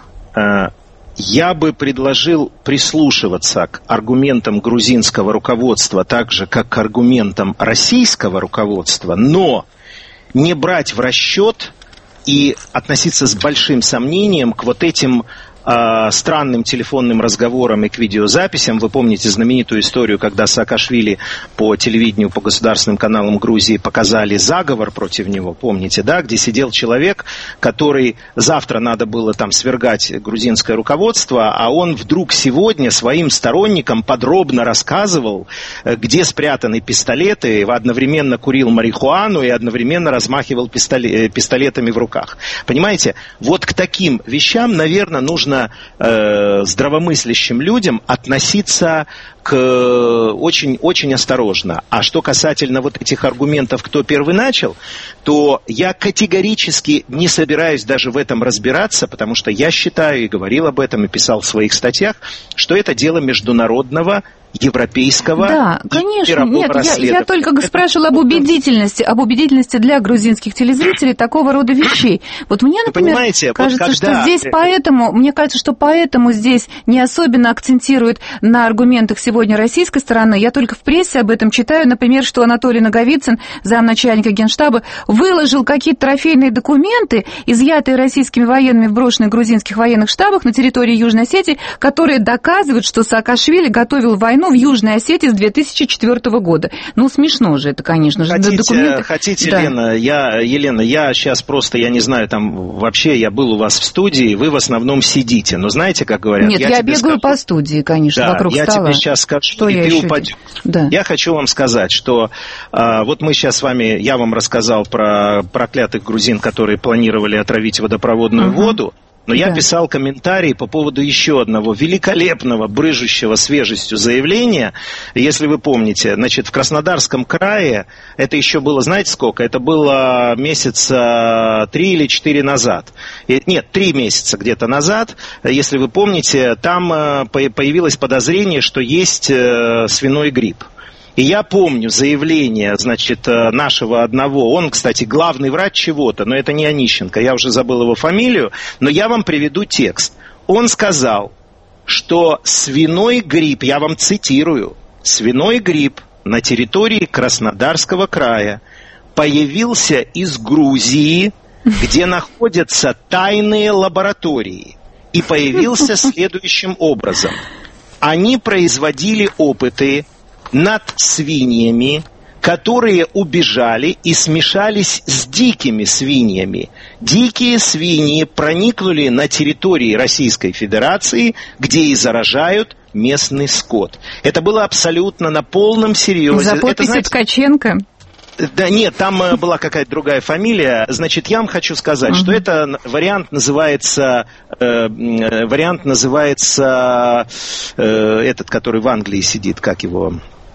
Я бы предложил прислушиваться к аргументам грузинского руководства так же, как к аргументам российского руководства, но не брать в расчет и относиться с большим сомнением к вот этим э, странным телефонным разговорам и к видеозаписям. Вы помните знаменитую историю, когда Саакашвили по телевидению, по государственным каналам Грузии показали заговор против него, помните, да, где сидел человек, который завтра надо было там свергать грузинское руководство, а он вдруг сегодня своим сторонникам подробно рассказывал, где спрятаны пистолеты, одновременно курил марихуану и одновременно размахивал пистолет, пистолетами в руках. Понимаете, вот к таким вещам, наверное, нужно э, здравомыслящим людям относиться к, очень, очень осторожно. А что касательно вот этих аргументов, кто первый начал, то я категорически не собираюсь даже в этом разбираться, потому что я считаю, и говорил об этом, и писал в своих статьях, что это дело международного, европейского. Да, конечно. Нет, я, я только это... спрашивала об убедительности, об убедительности для грузинских телезрителей такого рода вещей. Вот мне, например, кажется, вот когда... что здесь поэтому, мне кажется, что поэтому здесь не особенно акцентируют на аргументах сегодня российской стороны. Я только в прессе об этом читаю, например, что Анатолий Наговицын, замначальника Генштаба, выложил какие-то трофейные документы, изъятые российскими военными в брошенных грузинских военных штабах на территории Южной Осетии, которые доказывают, что Саакашвили готовил войну в Южной Осетии с две тысячи четвёртого года. Ну, смешно же это, конечно же. Хотите, документы... хотите да. Лена, я, Елена, я сейчас просто, я не знаю, там вообще я был у вас в студии, вы в основном сидите. Но знаете, как говорят? Нет, я, я бегаю скажу... по студии, конечно, да, вокруг я стола. Я тебе сейчас скажу, что и я ты еще... упадешь. Да. Я хочу вам сказать, что а, вот мы сейчас с вами, я вам рассказал про проклятых грузин, которые планировали отравить водопроводную угу. воду. Но я да. писал комментарий по поводу еще одного великолепного, брыжущего свежестью заявления. Если вы помните, значит, в Краснодарском крае, это еще было, знаете сколько? Это было месяца три или четыре назад. Нет, три месяца где-то назад. Если вы помните, там появилось подозрение, что есть свиной грипп. И я помню заявление, значит, нашего одного, он, кстати, главный врач чего-то, но это не Онищенко, я уже забыл его фамилию, но я вам приведу текст. Он сказал, что свиной грипп, я вам цитирую, свиной грипп на территории Краснодарского края появился из Грузии, где находятся тайные лаборатории, и появился следующим образом. Они производили опыты над свиньями, которые убежали и смешались с дикими свиньями. Дикие свиньи проникнули на территории Российской Федерации, где и заражают местный скот. Это было абсолютно на полном серьезе. За подписью знаете... Ткаченко? Да нет, там была какая-то другая фамилия. Значит, я вам хочу сказать, uh-huh. что это вариант называется, э, вариант называется э, этот, который в Англии сидит, как его...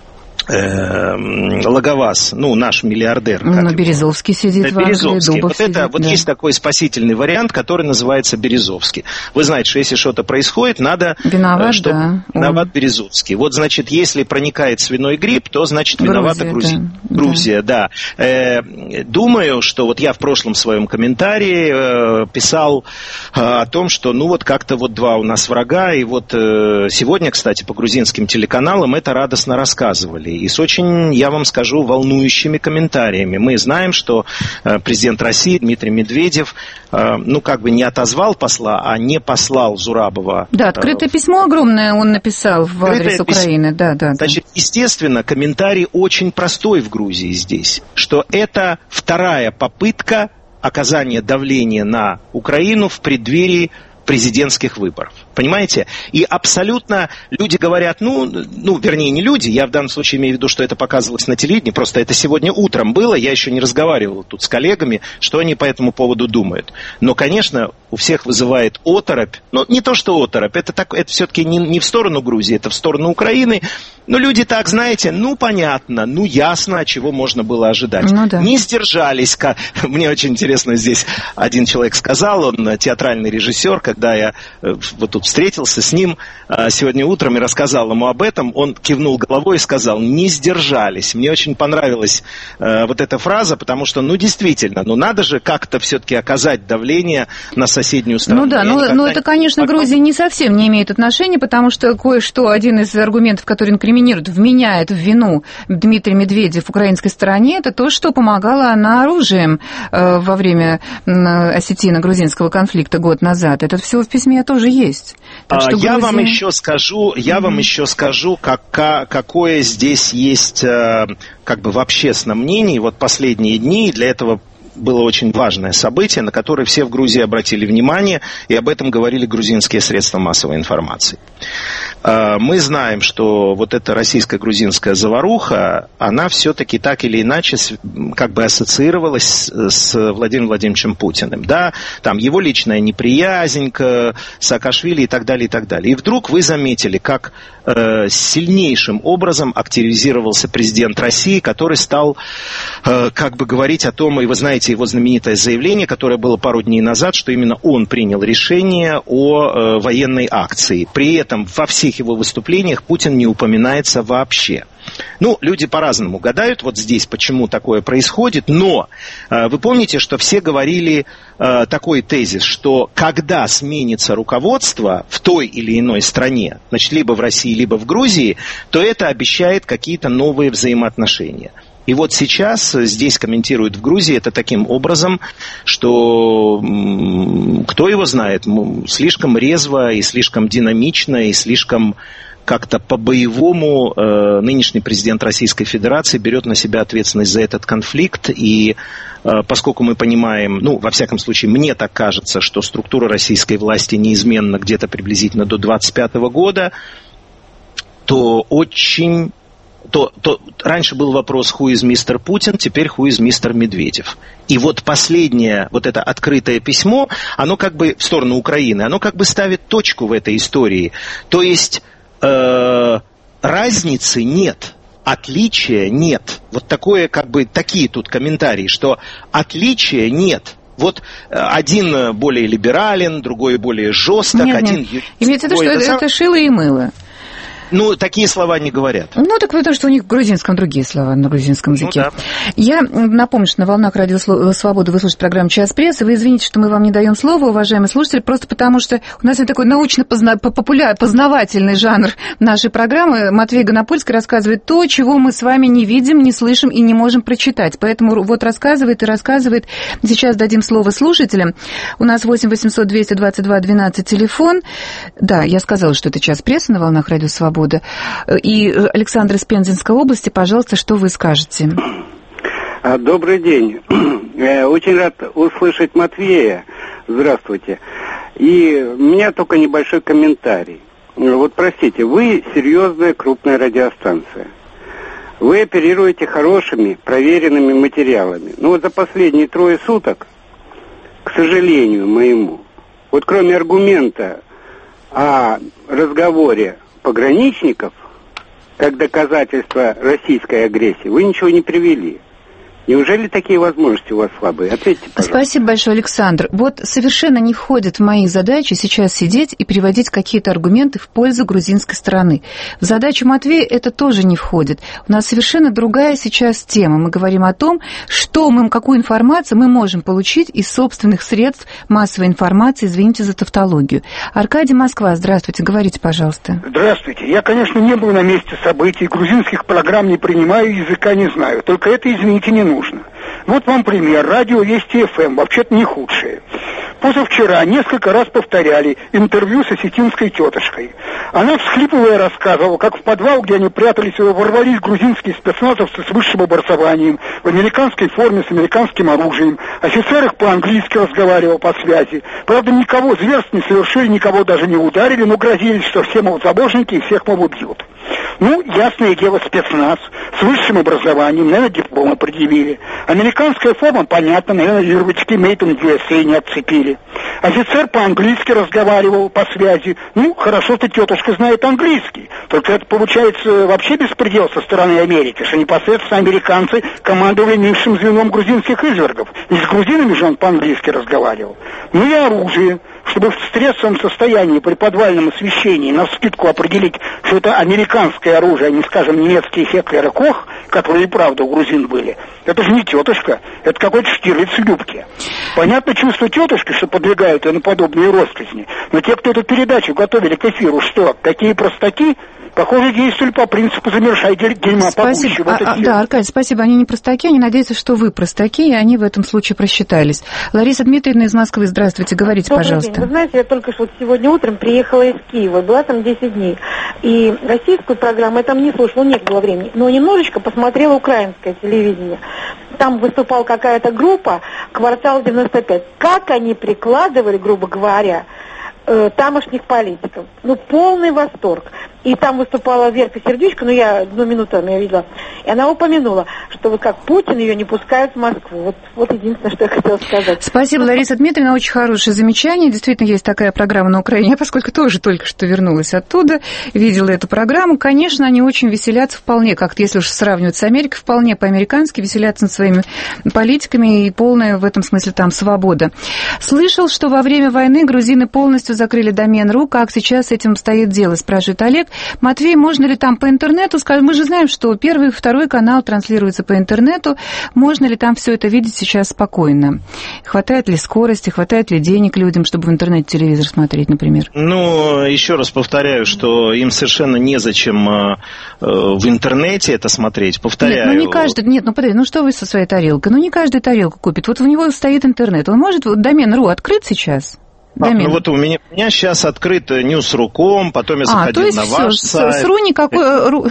Логоваз, ну, наш миллиардер. Ну, Березовский сидит да, в Березовский. Англии, Вот сидит, это, вот да. есть такой спасительный вариант, который называется Березовский. Вы знаете, что если что-то происходит, надо... Виноват, чтобы... да. Виноват Березовский. Вот, значит, если проникает свиной грипп, то, значит, виновата Грузия. Грузия, да. Грузия, да. да. Э, думаю, что вот я в прошлом своем комментарии э, писал э, о том, что, ну, вот как-то вот два у нас врага, и вот э, сегодня, кстати, по грузинским телеканалам это радостно рассказывали. И с очень, я вам скажу, волнующими комментариями. Мы знаем, что э, президент России Дмитрий Медведев, э, ну, как бы не отозвал посла, а не послал Зурабова. Да, открытое э, письмо огромное он написал в адрес Украины. Да, да, Значит, да. естественно, комментарий очень простой в Грузии здесь, что это вторая попытка оказания давления на Украину в преддверии президентских выборов. Понимаете? И абсолютно люди говорят, ну, ну, вернее, не люди, я в данном случае имею в виду, что это показывалось на телевидении, просто это сегодня утром было, я еще не разговаривал тут с коллегами, что они по этому поводу думают. Но, конечно, у всех вызывает оторопь, ну, не то, что оторопь, это, так, это все-таки не, не в сторону Грузии, это в сторону Украины, но люди так, знаете, ну, понятно, ну, ясно, чего можно было ожидать. Ну, да. Не сдержались, как... мне очень интересно, здесь один человек сказал, он театральный режиссер, когда я вот тут встретился с ним сегодня утром и рассказал ему об этом, он кивнул головой и сказал, не сдержались. Мне очень понравилась э, вот эта фраза, потому что, ну, действительно, ну, надо же как-то все-таки оказать давление на соседнюю страну. Ну да, но, но это, конечно, Потом... Грузия не совсем не имеет отношения, потому что кое-что, один из аргументов, который инкриминирует, вменяет в вину Дмитрий Медведев украинской стороне, это то, что помогала она оружием э, во время э, осетино-грузинского конфликта год назад. Это все в письме тоже есть. Так что я Грузия... вам еще скажу, я mm-hmm. вам еще скажу, как, какое здесь есть как бы в общественном мнении вот последние дни, и для этого было очень важное событие, на которое все в Грузии обратили внимание, и об этом говорили грузинские средства массовой информации. Мы знаем, что вот эта российско-грузинская заваруха, она все-таки так или иначе как бы ассоциировалась с Владимиром Владимировичем Путиным. Да? Там его личная неприязнь к Саакашвили и так далее, и так далее. И вдруг вы заметили, как э, сильнейшим образом активизировался президент России, который стал э, как бы говорить о том, и вы знаете, его знаменитое заявление, которое было пару дней назад, что именно он принял решение о э, военной акции. При этом во всех его выступлениях Путин не упоминается вообще. Ну, люди по-разному гадают вот здесь, почему такое происходит, но э, вы помните, что все говорили э, такой тезис, что когда сменится руководство в той или иной стране, значит, либо в России, либо в Грузии, то это обещает какие-то новые взаимоотношения. И вот сейчас здесь комментируют в Грузии это таким образом, что кто его знает, слишком резво и слишком динамично и слишком как-то по-боевому э, нынешний президент Российской Федерации берет на себя ответственность за этот конфликт. И э, поскольку мы понимаем, ну, во всяком случае, мне так кажется, что структура российской власти неизменна где-то приблизительно до двадцать пятого года, то очень... То, то раньше был вопрос «Who is мистер Путин?», теперь «Who is мистер Медведев?». И вот последнее, вот это открытое письмо, оно как бы в сторону Украины, оно как бы ставит точку в этой истории. То есть э, разницы нет, отличия нет. Вот такое, как бы, такие тут комментарии, что отличия нет. Вот один более либерален, другой более жесток, нет, один... Нет. Имеется в виду, что это, это шило и мыло. Ну, такие слова не говорят. Ну, так потому что у них в грузинском другие слова, на грузинском языке. Ну, да. Я напомню, что на волнах Радио Свобода вы слушаете программу «Час прессы». Вы извините, что мы вам не даем слова, уважаемые слушатели, просто потому что у нас такой научно-познавательный жанр нашей программы. Матвей Гонопольский рассказывает то, чего мы с вами не видим, не слышим и не можем прочитать. Поэтому вот рассказывает и рассказывает. Сейчас дадим слово слушателям. У нас восемь восемьсот двести двадцать два двенадцать телефон. Да, я сказала, что это «Час прессы» на волнах Радио Свобода. И Александр из Пензенской области, пожалуйста, что вы скажете? Добрый день. Очень рад услышать Матвея. Здравствуйте. И у меня только небольшой комментарий. Вот простите, вы серьезная крупная радиостанция. Вы оперируете хорошими, проверенными материалами. Но вот за последние трое суток, к сожалению моему, вот кроме аргумента о разговоре пограничников как доказательство российской агрессии, вы ничего не привели. Неужели такие возможности у вас слабые? Ответьте, пожалуйста. Спасибо большое, Александр. Вот совершенно не входит в мои задачи сейчас сидеть и приводить какие-то аргументы в пользу грузинской стороны. В задачу Матвея это тоже не входит. У нас совершенно другая сейчас тема. Мы говорим о том, что мы, какую информацию мы можем получить из собственных средств массовой информации. Извините за тавтологию. Аркадий, Москва, здравствуйте. Говорите, пожалуйста. Здравствуйте. Я, конечно, не был на месте событий, грузинских программ не принимаю, языка не знаю. Только это, извините, не нужно. Нужно. Вот вам пример. Радио Вести эф эм, вообще-то не худшее. Позавчера несколько раз повторяли интервью с осетинской тетушкой. Она, всхлипывая, рассказывала, как в подвал, где они прятались, ворвались грузинские спецназовцы с высшим образованием, в американской форме, с американским оружием. Офицер их по-английски разговаривал по связи. Правда, никого зверств не совершили, никого даже не ударили, но грозились, что все, мол, заложники и всех, мол, убьют. Ну, ясное дело, спецназ с высшим образованием, наверное, дипломы предъявили. Американская форма, понятно, наверное, ярлычки Made in ю эс эй не отцепили. Офицер по-английски разговаривал по связи. Ну, хорошо, что тетушка знает английский. Только это, получается, вообще беспредел со стороны Америки, что непосредственно американцы командовали низшим звеном грузинских извергов. Не с грузинами же он по-английски разговаривал. Ну и оружие. Чтобы в стрессовом состоянии при подвальном освещении навскидку определить, что это американское оружие, а не, скажем, немецкие Хеклер и Кох, которые и правда у грузин были. Это же не тетушка, это какой-то Штирлиц в юбке. Понятно чувство тетушки, что подвигают ее на подобные росказни, но те, кто эту передачу готовили к эфиру, что, такие простаки, похоже, действовали по принципу «замершай дерьма побольше». Вот а, да, Аркадий, спасибо. Они не простаки, они надеются, что вы простаки, и они в этом случае просчитались. Лариса Дмитриевна из Москвы, здравствуйте, говорите, Добрый пожалуйста. День. Вы знаете, я только что сегодня утром приехала из Киева, была там десять дней. И российскую программу я там не слушала, не было времени, но немножечко посмотрела украинское телевидение. Там выступала какая-то группа «Квартал девяносто пять». Как они прикладывали, грубо говоря, э, тамошних политиков. Ну, полный восторг. И там выступала Верка Сердючка, ну, я одну минуту я видела, и она упомянула, что вот как Путин ее не пускает в Москву. Вот, вот единственное, что я хотела сказать. Спасибо, Лариса Дмитриевна, очень хорошее замечание. Действительно, есть такая программа на Украине. Я, поскольку тоже только что вернулась оттуда, видела эту программу, конечно, они очень веселятся вполне, как-то, если уж сравнивать с Америкой, вполне по-американски веселятся над своими политиками, и полная в этом смысле там свобода. Слышал, что во время войны грузины полностью закрыли домен РУ. Как сейчас с этим стоит дело, спрашивает Олег. Матвей, можно ли там по интернету, скажем, мы же знаем, что первый и второй канал транслируется по интернету, можно ли там все это видеть сейчас спокойно? Хватает ли скорости, хватает ли денег людям, чтобы в интернете телевизор смотреть, например? Ну, еще раз повторяю, что им совершенно незачем э, в интернете это смотреть, повторяю. Нет, ну не каждый, нет, ну подожди, ну что вы со своей тарелкой? Ну не каждый тарелку купит, вот у него стоит интернет, он может, вот домен РУ открыт сейчас? А, ну вот у меня, у меня сейчас открыт News точка ру точка ком, потом я заходил а, то есть на ваш все, сайт. С РУ никакой, ру,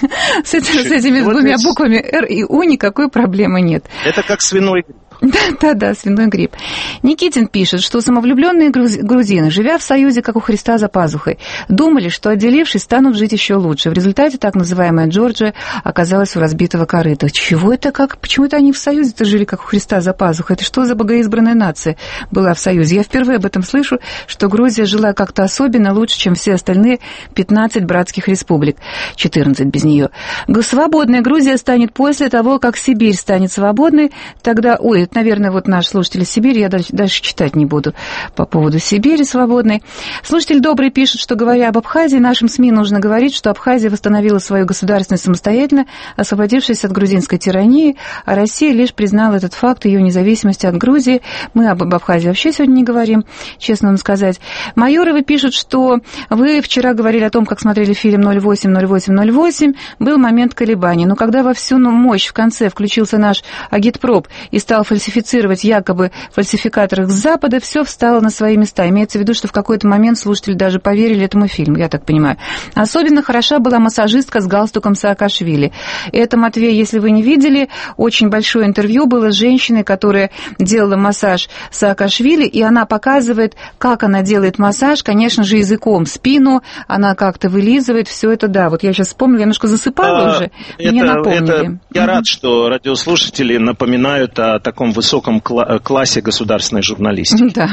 с, этими, с этими вот двумя это... буквами Р и У никакой проблемы нет. Это как свиной грипп. Да-да, свиной грипп. Никитин пишет, что самовлюбленные грузины, живя в союзе, как у Христа за пазухой, думали, что, отделившись, станут жить еще лучше. В результате так называемая Джорджия оказалась у разбитого корыта. Чего это как? Почему это они в союзе-то жили, как у Христа за пазухой? Это что за богоизбранная нация была в союзе? Я впервые об этом слышу, что Грузия жила как-то особенно лучше, чем все остальные пятнадцать братских республик. четырнадцать без нее. Свободная Грузия станет после того, как Сибирь станет свободной. Тогда, ой, это, наверное, вот наш слушатель из Сибири, я дальше, дальше читать не буду по поводу Сибири свободной. Слушатель добрый пишет, что, говоря об Абхазии, нашим СМИ нужно говорить, что Абхазия восстановила свою государственность самостоятельно, освободившись от грузинской тирании, а Россия лишь признала этот факт ее независимости от Грузии. Мы об Абхазии вообще сегодня не говорим, честно вам сказать. Майоровы пишут, что вы вчера говорили о том, как смотрели фильм ноль восемь ноль восемь ноль восемь, был момент колебаний, но когда во всю мощь в конце включился наш агитпроп и стал фальсифицировать якобы фальсификаторах с Запада, все встало на свои места. Имеется в виду, что в какой-то момент слушатели даже поверили этому фильму, я так понимаю. Особенно хороша была массажистка с галстуком Саакашвили. Это, Матвей, если вы не видели, очень большое интервью было с женщиной, которая делала массаж Саакашвили, и она показывает, как она делает массаж, конечно же, языком спину, она как-то вылизывает, все это, да. Вот я сейчас вспомнила, я немножко засыпала а, уже, это, мне напомнили. Это, я угу. рад, что радиослушатели напоминают о таком высоком кла- классе государственной журналистики. Да.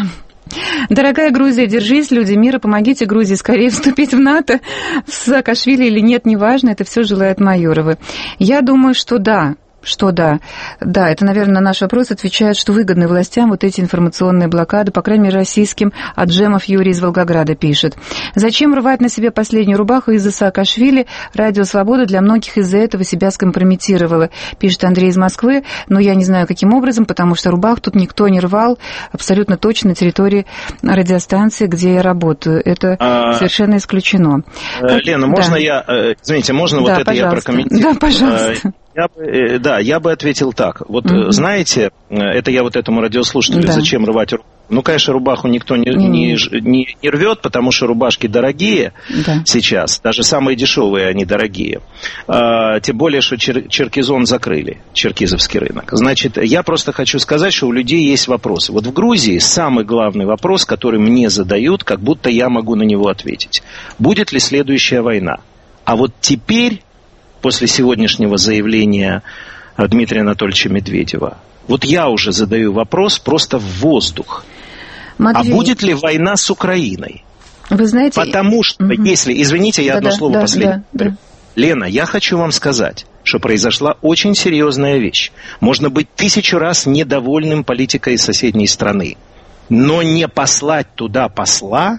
Дорогая Грузия, держись, люди мира, помогите Грузии скорее вступить в НАТО. В Саакашвили или нет, неважно, это все желают Майоровы. Я думаю, что да. Что да, да, это, наверное, на наш вопрос отвечает, что выгодны властям вот эти информационные блокады, по крайней мере, российским. Аджемов Юрий из Волгограда пишет. Зачем рвать на себе последнюю рубаху из-за Саакашвили? Радио «Свобода» для многих из-за этого себя скомпрометировало, пишет Андрей из Москвы. Но я не знаю, каким образом, потому что рубах тут никто не рвал, абсолютно точно на территории радиостанции, где я работаю. Это а... совершенно исключено. Лена, можно да. я, извините, можно да, вот это пожалуйста. я прокомментирую? Да, пожалуйста. Я бы, да, я бы ответил так. Вот, mm-hmm. знаете, это я вот этому радиослушателю, да. зачем рвать рубаху? Ну, конечно, рубаху никто не, mm-hmm. не, не, не рвет, потому что рубашки дорогие да. сейчас. Даже самые дешевые они дорогие. А, тем более, что чер, Черкизон закрыли, черкизовский рынок. Значит, я просто хочу сказать, что у людей есть вопросы. Вот в Грузии самый главный вопрос, который мне задают, как будто я могу на него ответить. Будет ли следующая война? А вот теперь... после сегодняшнего заявления Дмитрия Анатольевича Медведева. Вот я уже задаю вопрос просто в воздух. Матвей... А будет ли война с Украиной? Вы знаете... Потому что, угу. если... Извините, я да, одно да, слово да, последнее. Да, да. Лена, я хочу вам сказать, что произошла очень серьезная вещь. Можно быть тысячу раз недовольным политикой соседней страны, но не послать туда посла,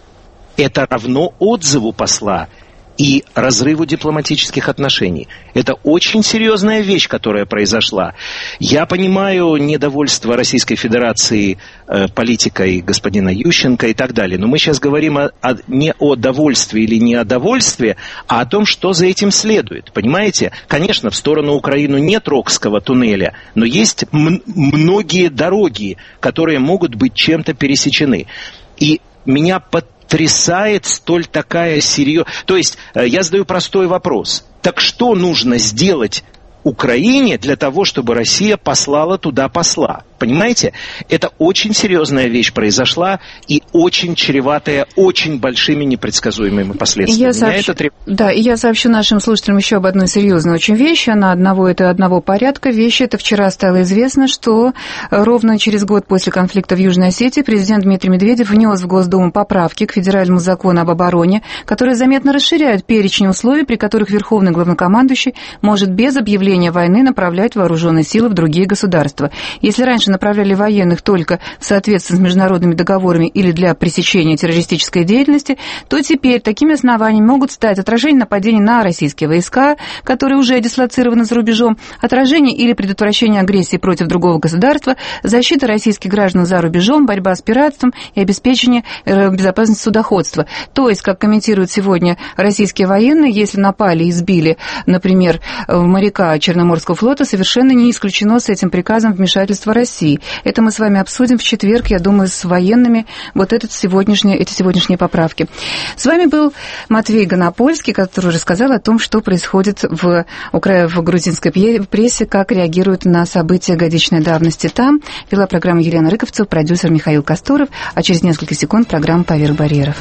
это равно отзыву посла и разрыву дипломатических отношений. Это очень серьезная вещь, которая произошла. Я понимаю недовольство Российской Федерации э, политикой господина Ющенко и так далее, но мы сейчас говорим о, о, не о довольстве или не о довольстве, а о том, что за этим следует. Понимаете? Конечно, в сторону Украины нет Рокского туннеля, но есть м- многие дороги, которые могут быть чем-то пересечены. И меня под потрясает столь такая серьезная... То есть, я задаю простой вопрос. Так что нужно сделать Украине для того, чтобы Россия послала туда посла? Понимаете? Это очень серьезная вещь произошла и очень чреватая очень большими непредсказуемыми последствиями. Я сообщу, это треб... Да, и я сообщу нашим слушателям еще об одной серьезной очень вещи. Она одного, это одного порядка вещи. Это вчера стало известно, что ровно через год после конфликта в Южной Осетии президент Дмитрий Медведев внес в Госдуму поправки к федеральному закону об обороне, которые заметно расширяют перечень условий, при которых верховный главнокомандующий может без объявления войны направлять вооруженные силы в другие государства. Если раньше направляли военных только в соответствии с международными договорами или для пресечения террористической деятельности, то теперь такими основаниями могут стать отражение нападений на российские войска, которые уже дислоцированы за рубежом, отражение или предотвращение агрессии против другого государства, защита российских граждан за рубежом, борьба с пиратством и обеспечение безопасности судоходства. То есть, как комментируют сегодня российские военные, если напали и сбили, например, моряка Черноморского флота, совершенно не исключено с этим приказом вмешательство России. Это мы с вами обсудим в четверг, я думаю, с военными, вот этот сегодняшний, эти сегодняшние поправки. С вами был Матвей Гонопольский, который рассказал о том, что происходит в, в грузинской прессе, как реагируют на события годичной давности там. Вела программу Елена Рыковцева, продюсер Михаил Косторов, а через несколько секунд программа «Поверх барьеров».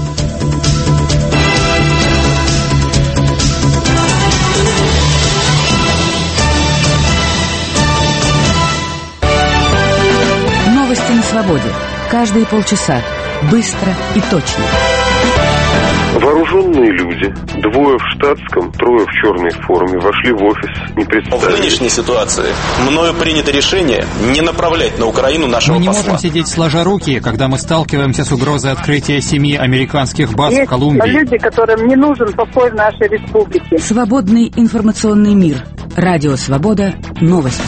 Новости на свободе. Каждые полчаса. Быстро и точно. Вооруженные люди, двое в штатском, трое в черной форме, вошли в офис, не представили. В нынешней ситуации мною принято решение не направлять на Украину нашего посла. Мы не посла. можем сидеть сложа руки, когда мы сталкиваемся с угрозой открытия семи американских баз Есть в Колумбии. люди, которым не нужен покой в нашей республике. Свободный информационный мир. Радио «Свобода». Новости.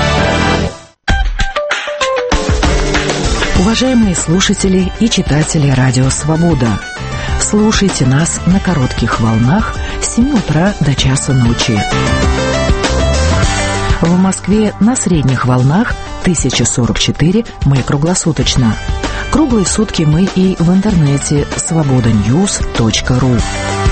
Уважаемые слушатели и читатели Радио «Свобода», слушайте нас на коротких волнах с семи утра до часа ночи. В Москве на средних волнах тысяча сорок четыре мы круглосуточно. Круглые сутки мы и в интернете свобода ньюс точка ру.